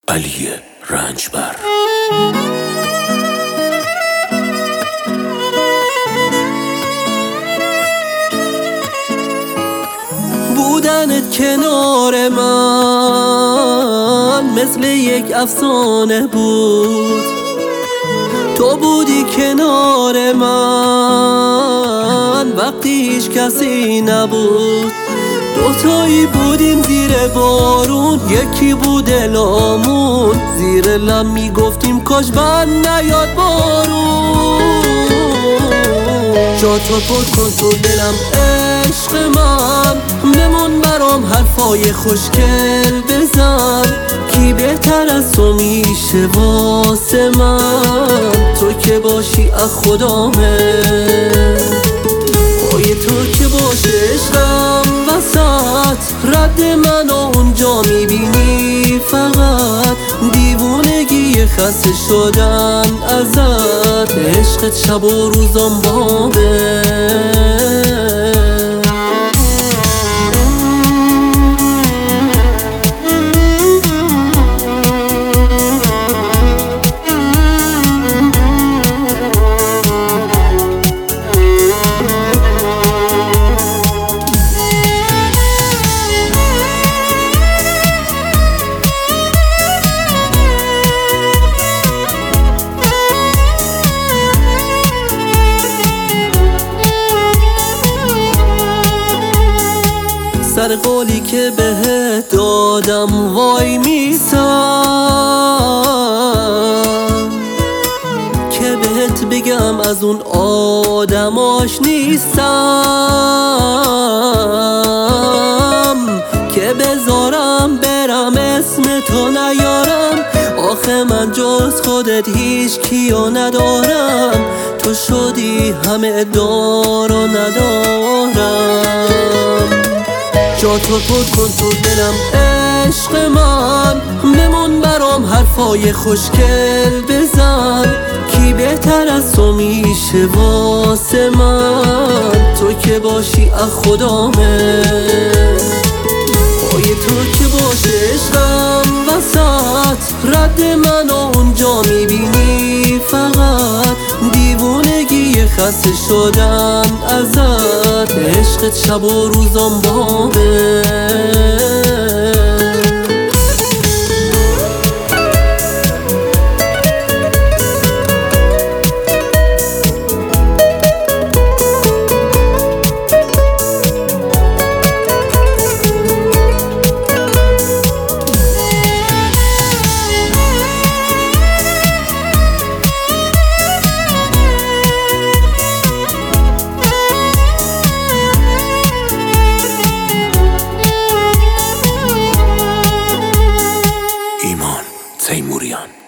علی رنجبر. بودنت کنار من مثل یک افسانه بود. تو بودی کنار من وقتی هیچ کسی نبود. دوتایی بودیم زیر بارون، یکی بود دلامون. زیر لم میگفتیم کاش بر نیاد بارون. جا تو پر کن تو دلم عشق من، بمون برام حرفای خوشگل بزن. کی بهتر از تو میشه واسه من؟ تو که باشی از خدامه، پای تو که باشه عشقم وسط. رد منو اونجا میبینی فقط، دیوونگی خسته شدن ازت. عشقت شب و روزم بابه. سر قولی که بهت دادم وای میسم، که بهت بگم از اون آدماش نیستم. که بذارم برم اسم تو نیارم، آخه من جز خودت هیچ کیو ندارم. تو شدی همه دار و ندارم. جا تو پر کن تو دلم عشق من، بمون برام حرفای خوشگل بزن. کی بهتر از تو میشه واسه من؟ تو که باشی از خدامه، پای تو که باشه عشقم وسط. رد منو اونجا میبینی فقط، دیوونگی خسته شدن ازت. عشقت شب و روزم بابه. تیموریان